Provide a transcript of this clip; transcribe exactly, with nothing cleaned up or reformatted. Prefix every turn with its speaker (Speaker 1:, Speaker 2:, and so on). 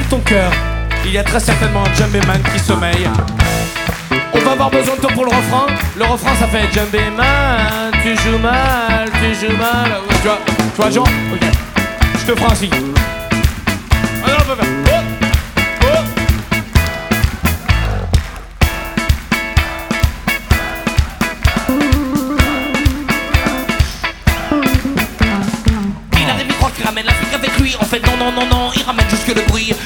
Speaker 1: ton cœur, il y a très certainement un Djembé Man qui sommeille. On va avoir besoin de toi pour le refrain. Le refrain ça fait Djembé Man, tu joues mal, tu joues mal. Tu vois, tu vois Jean? Ok. Je te ferai un signe. Ah non, on peut faire. Oh, oh.
Speaker 2: Il arrive, il croit qu'il ramène l'Afrique avec lui. En fait non, non, non, non, il ramène juste que le bruit.